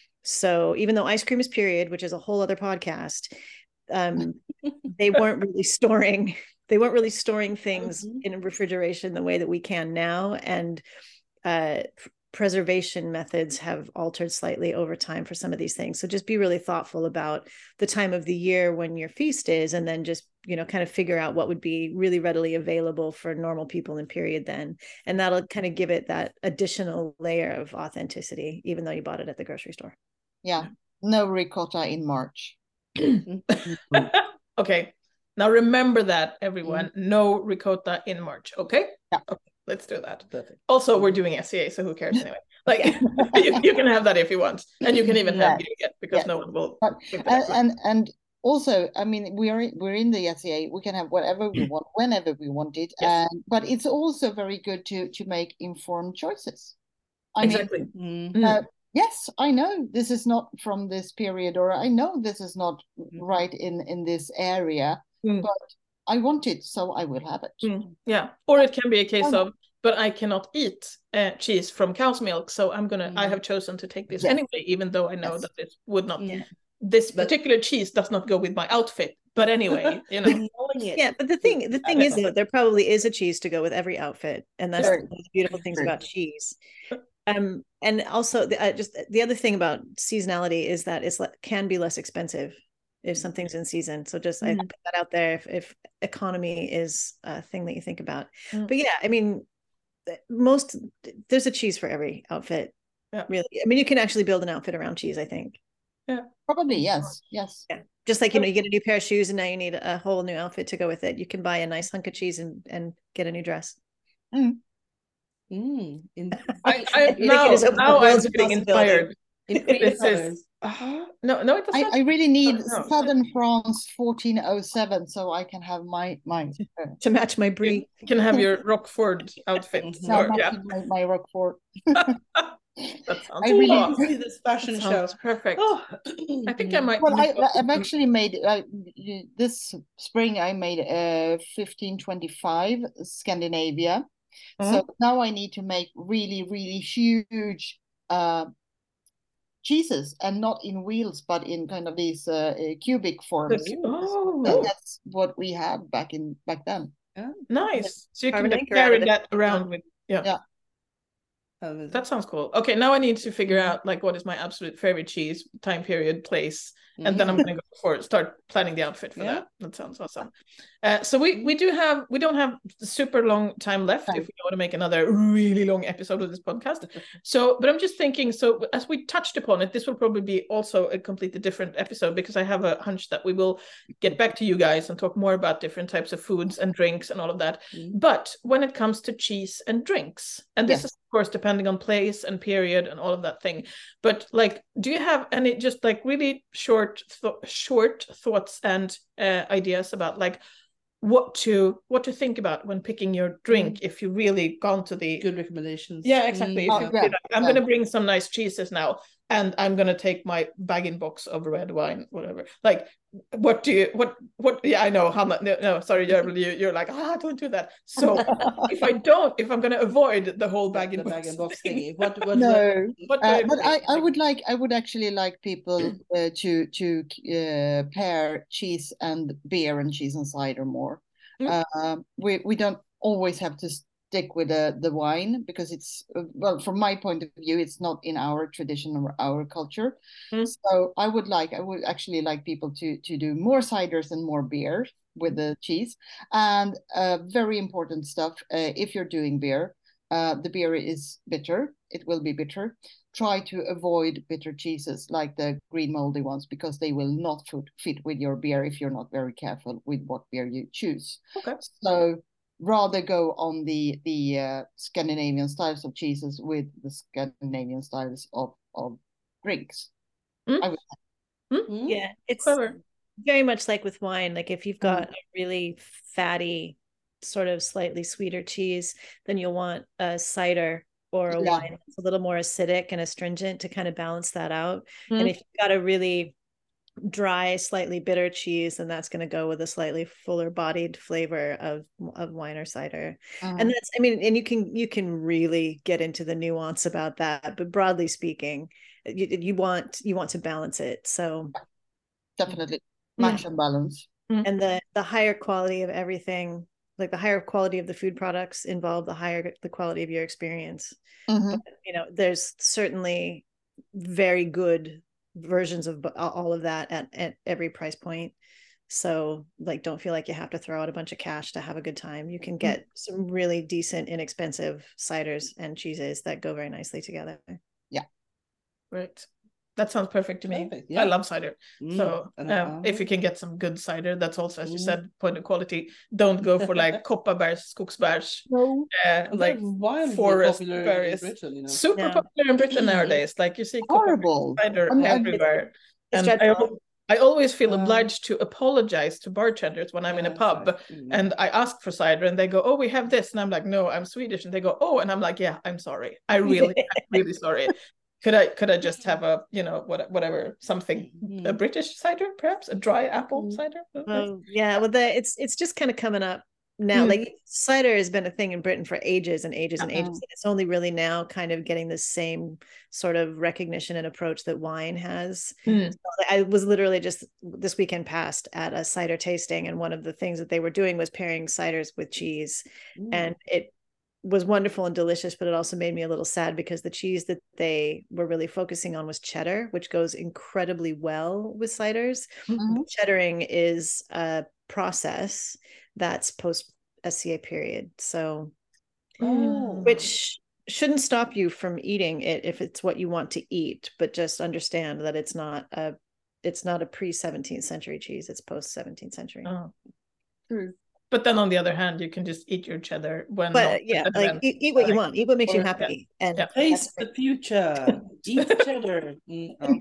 So even though ice cream is period, which is a whole other podcast, um, they weren't really storing, they weren't really storing things mm-hmm. in refrigeration the way that we can now. And uh, preservation methods have altered slightly over time for some of these things. So just be really thoughtful about the time of the year when your feast is, and then just, you know, kind of figure out what would be really readily available for normal people in period then. And that'll kind of give it that additional layer of authenticity, even though you bought it at the grocery store. Yeah. No ricotta in March. Okay. Now remember that, everyone. Mm-hmm. No ricotta in March. Okay? Yeah. Okay. Let's do that. Perfect. Also, we're doing S C A, so who cares anyway? Like, you, you can have that if you want, and you can even have yeah. it because yeah. no one will. But, and, and and also, I mean, we are we're in the S C A. We can have whatever we want, whenever we want it. Yes. And but it's also very good to to make informed choices. I exactly. mean, mm-hmm. uh, yes, I know this is not from this period, or I know this is not mm-hmm. right in in this area, mm. but I want it, so I will have it. Mm, yeah, or it can be a case of, but I cannot eat uh, cheese from cow's milk, so I'm gonna. Mm. I have chosen to take this yes. anyway, even though I know yes. that it would not. Yeah. This particular cheese does not go with my outfit, but anyway, you know. Yeah, but the thing, the thing is, though, there probably is a cheese to go with every outfit, and that's sure. one of the beautiful things sure. about cheese. Um, and also, the, uh, just the other thing about seasonality is that it's can be less expensive if something's in season. So just mm-hmm. I put that out there if, if economy is a thing that you think about. Mm. But yeah, I mean, most there's a cheese for every outfit. Yeah. Really, I mean, you can actually build an outfit around cheese, I think. Yeah, probably yes, yes. Yeah, just like, you know, you get a new pair of shoes and now you need a whole new outfit to go with it. You can buy a nice hunk of cheese and and get a new dress. Mm. Mm. In, I, I, now, now I'm getting inspired. In cream This colors. is uh, no, no, it does I, not. I really need no. Southern France fourteen oh seven so I can have my my uh, To match my brie. You can have your Rockford outfit. Mhm. now or- yeah. matching my, my Roquefort. That sounds I really- oh, See this fashion that show. sounds perfect. Oh. I think I might. Well, I, look up I've some- actually made uh, y- this spring. I made a fifteen twenty-five Scandinavia. So now I need to make really, really huge uh, cheeses, and not in wheels, but in kind of these uh, uh, cubic forms. Oh, And that's what we had back in back then. nice. So you can Carbon just ink or carry out of that the- around with yeah. Yeah. Oh, That sounds cool. Okay, now I need to figure out like what is my absolute favorite cheese, time period, place, and then I'm gonna go for start planning the outfit for Yeah. that. That sounds awesome. Uh, so we we do have we don't have super long time left if we want to make another really long episode of this podcast. So, but I'm just thinking. So as we touched upon it, this will probably be also a completely different episode because I have a hunch that we will get back to you guys and talk more about different types of foods and drinks and all of that. Mm. But when it comes to cheese and drinks, and this Yes. is of course depending on place and period and all of that thing, but like, do you have any just like really short, th- short thoughts and uh, ideas about like what to what to think about when picking your drink if you really gone to the Good recommendations. yeah exactly. Mm, If Oh, you yeah, feel like, I'm yeah. gonna bring some nice cheeses now, and I'm gonna take my bag-in-box of red wine, whatever. Like, what do you what what? Yeah, I know how much. No, no sorry, Järvel, you you're like ah, don't do that. So if I don't, if I'm gonna avoid the whole The, the bag-in-box bag and box thing, thingy. What what No, what do uh, I but bring? I, I Like, would like I would actually like people uh, to to uh, pair cheese and beer and cheese and cider more. Mm. Uh, we we don't always have to stick with the the wine because it's uh, well, from my point of view, it's not in our tradition or our culture. Mm. So I would like I would actually like people to to do more ciders and more beer with the cheese. And uh, very important stuff, uh, if you're doing beer, uh, the beer is bitter. It will be bitter. Try to avoid bitter cheeses like the green moldy ones because they will not fit, fit with your beer if you're not very careful with what beer you choose. Okay. So rather go on the the uh, Scandinavian styles of cheeses with the Scandinavian styles of of drinks. Mm. I would Mm? Yeah, it's Clever. very much like with wine. Like if you've got a really fatty, sort of slightly sweeter cheese, then you'll want a cider or a Yeah. wine that's a little more acidic and astringent to kind of balance that out. Mm. And if you've got a really dry, slightly bitter cheese, then that's going to go with a slightly fuller bodied flavor of of wine or cider. uh, And that's, I mean, and you can you can really get into the nuance about that, but broadly speaking, you, you want you want to balance it. So definitely match and balance. and the the higher quality of everything, like the higher quality of the food products involve the higher the quality of your experience. Mhm. But, you know, there's certainly very good versions of b- all of that at, at every price point. So like, don't feel like you have to throw out a bunch of cash to have a good time. You can get some really decent, inexpensive ciders and cheeses that go very nicely together. Right. That sounds perfect to me. Perfect, yeah. I love cider. Mm. So And, um, uh, if you can get some good cider, that's also, as you Mm. said, point of quality. Don't go for like Kopparbergs, Skogsbergs, No. uh, And like they're wildly forest popular in berries. Britain, you know. Super Yeah. popular in Britain nowadays. Like you see Kopparbergs Horrible. cider I mean, I- everywhere. It's And I, dreadful. al- I always feel Um, obliged to apologize to bartenders when I'm in a Yeah, pub that's right. Mm. and I ask for cider and they go, oh, we have this. And I'm like, no, I'm Swedish. And they go, oh, and I'm like, yeah, I'm sorry. I really, I'm really sorry. Could I could I just have a, you know, what, whatever, something, Mm. a British cider, perhaps? A dry apple Mm. cider? Oh yeah, well, the it's it's just kind of coming up now. Mm. Like cider has been a thing in Britain for ages and ages and Uh-uh. ages. It's only really now kind of getting the same sort of recognition and approach that wine has. Mm. So I was literally just this weekend past at a cider tasting, and one of the things that they were doing was pairing ciders with cheese, Mm. and it was wonderful and delicious, but it also made me a little sad because the cheese that they were really focusing on was cheddar, which goes incredibly well with ciders. Mhm. Cheddaring is a process that's post S C A period. So, Oh. which shouldn't stop you from eating it if it's what you want to eat, but just understand that it's not a it's not a pre seventeenth century cheese, it's post seventeenth century. Oh. True. But then on the other hand, you can just eat your cheddar when But not yeah, at like events. eat, eat what you want, eat what makes you Or- happy. And yeah. Taste the future. Eat cheddar. Mm, oh.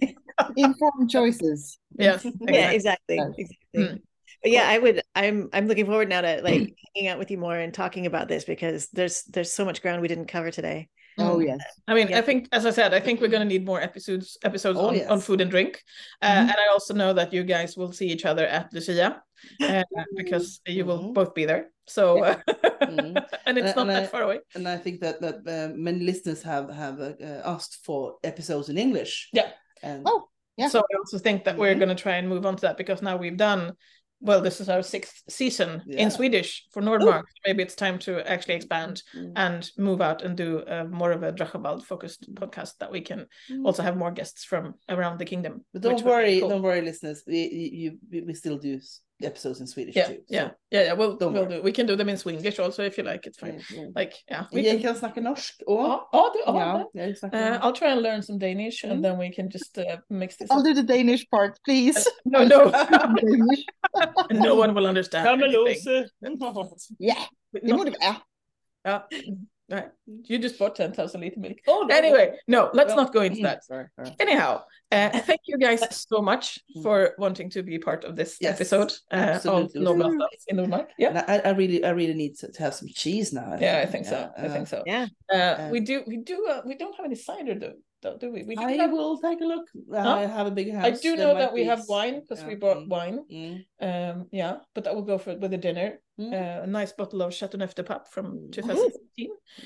Informed choices. Yes, Yeah, exactly. exactly. Yes. Exactly. Mm. But yeah, I would I'm I'm looking forward now to like hanging out with you more and talking about this because there's there's so much ground we didn't cover today. Oh Mm. yes. I mean, Yeah. I think, as I said, I think we're going to need more episodes episodes Oh, on, yes. on food and drink. Uh, Mhm. And I also know that you guys will see each other at Lucia uh, because you will Mhm. both be there. So, Mhm. and it's And- not and that I- far away. And I think that that uh, many listeners have have uh, asked for episodes in English. Yeah. And Oh, yeah. So I also think that we're Mhm. going to try and move on to that because now we've done, well, this is our sixth season Yeah. in Swedish for Nordmark. Maybe it's time to actually expand Mm. and move out and do uh, more of a Drachenwald focused podcast that we can Mm. also have more guests from around the kingdom. But which don't would be worry, cool. don't worry, listeners. We you, we, we still do s- episodes in Swedish Yeah, too. so- yeah, yeah, yeah. We'll, Don't we'll worry. do. We can do them in Swedish also if you like. It's fine. Mm, mm. Like, yeah, we Jag can. kan snacka norsk och Ja, ja, det, ja, ja, det. jag snackar Uh, I'll try and learn some Danish Mm. and then we can just uh, mix this I'll up. do the Danish part, please. No, no, Danish. no one will understand anything. Yeah, But det not- må det være. Yeah. Right. You just bought ten thousand liter milk. Oh, no, Anyway, no, let's no. not go into that. Sorry, sorry. Anyhow, uh, thank you guys so much for wanting to be part of this Yes, episode uh, of absolutely. Nordlandsdans in Nordmark. Yeah. And I, I really, I really need to, to have some cheese now. Yeah, I think so. Yeah, I think uh, so. Yeah. Uh, Um, we do. We do. Uh, we don't have any cider, though. Though, do we? We do I have, will take a look. Huh? I have a big house. I do There know might that we be have s- wine because we yeah, brought mm, wine. mm, Um, yeah, but that will go for with the dinner. mm. Uh, a nice bottle of Chateauneuf de Pape from Mm. twenty fifteen.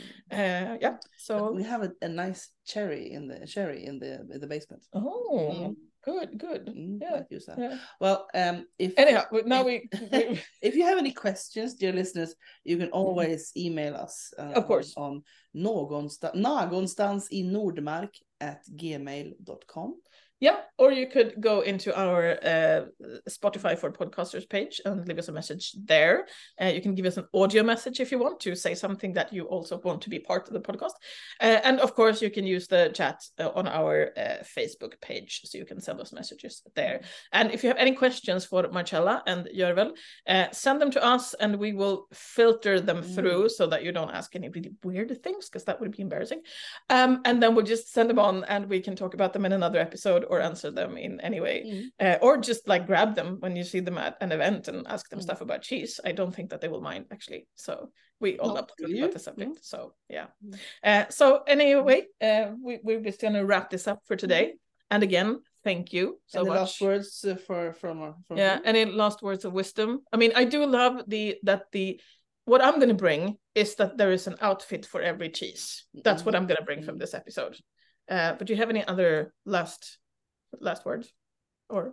Uh, yeah. So. We have a, a nice cherry in the cherry in the in the basement. Oh, Mm. good, good. Mm, Yeah. might use that. Yeah. Well, um, if Anyhow, but now we, we if you have any questions, dear listeners, you can always email us. Uh, Of course. on, on någonstans, någonstans i Nordmark at gmail dot com. yeah, or you could go into our uh, Spotify for podcasters page and leave us a message there. Uh, you can give us an audio message if you want to say something that you also want to be part of the podcast. Uh, and of course, you can use the chat uh, on our uh, Facebook page, so you can send us messages there. And if you have any questions for Marcella and Jörvel, uh, send them to us and we will filter them Mm. through so that you don't ask any really weird things, because that would be embarrassing. Um, and then we'll just send them on and we can talk about them in another episode or answer them in any way. Mm. Uh, or just like grab them when you see them at an event and ask them Mm. stuff about cheese. I don't think that they will mind, actually. So we all Not love to talk you. about the subject. Mm. So yeah. Mm. Uh, so anyway, uh, we, we're just going to wrap this up for today. And again, thank you so and the much. last words uh, for from uh, from Yeah, you? any last words of wisdom? I mean, I do love the that the what I'm going to bring is that there is an outfit for every cheese. That's what Mhm. I'm going to bring from this episode. Uh, but do you have any other last last words? Or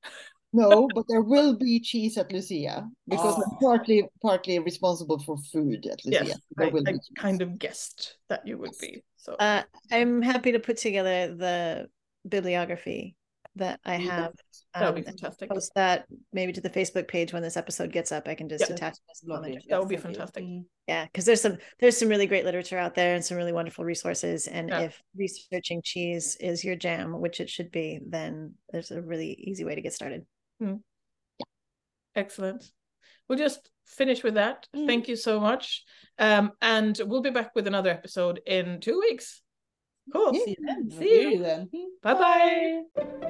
No, but there will be cheese at Lucia because Oh. I'm partly partly responsible for food at Lucia. yes, There I, will I be cheese. kind of guessed that you would be. So Uh, I'm happy to put together the bibliography that I Yeah. have. that would um, be fantastic. post that maybe to the Facebook page when this episode gets up. I can just Yeah. attach this Lovely. comment. That would be Thank you. fantastic. Mm. Yeah, because there's some there's some really great literature out there and some really wonderful resources. And Yeah. if researching cheese is your jam, which it should be, then there's a really easy way to get started. Excellent. We'll just finish with that. Mm. Thank you so much. Um, and we'll be back with another episode in two weeks. Cool. See you then. See Hear you. you then. Bye bye.